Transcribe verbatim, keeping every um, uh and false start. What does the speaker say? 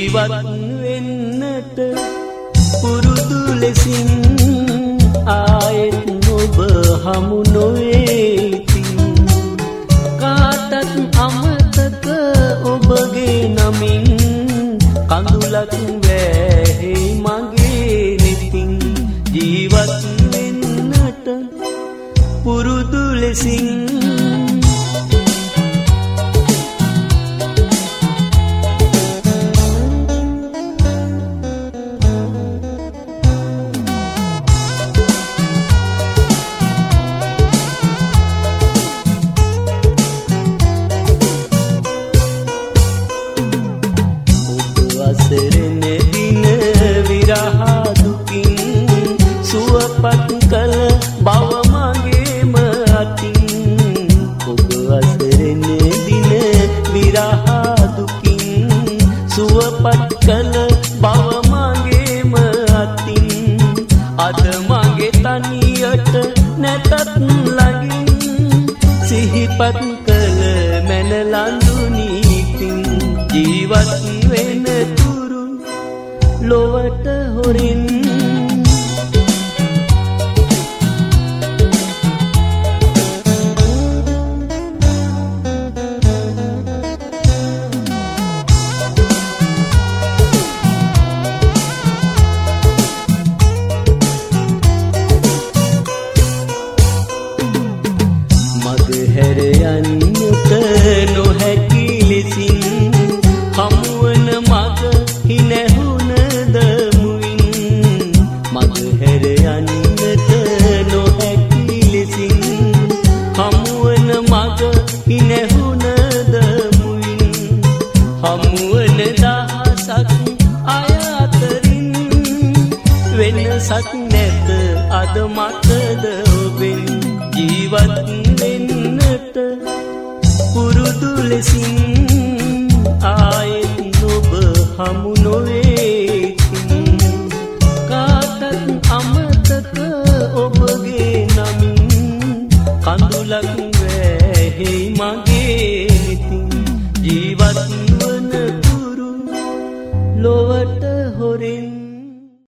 ජීවත් වෙන්නට පුරුදු ලෙසින් ආයෙත් ඔබ හමු නොවේති කාටත් අමතක ඔබගේ නමින් කඳුලක් වැහි මගේ නෙතින් ජීවත් වෙන්නට පුරුදු ලෙසින් සුවපත් කළ බව මගේම අතින් ඔබ අසරණ දින විරහ දුකින් සුවපත් කළ බව මගේම අතින් අද මගේ තනියට නැතත් ළඟින් සිහිපත් කළ මැන ලඳුනිකින් ජීවත් වෙන තුරු ලොවට හොරින් මගහැර යන්නට නොහැකි ලෙසින් හමුවන මග හිනැහුණද මුවින් මගහැර යන්නට නොහැකි ලෙසින් හමුවන මග හිනැහුණද මුවින් හමුවන දහසක් අය අතරින් වෙනසක් නැත අද මතද ඔබෙන් ජීවත් වෙන්නට පුරුදු ලෙසින් ආයෙත් ඔබ හමු නොවේ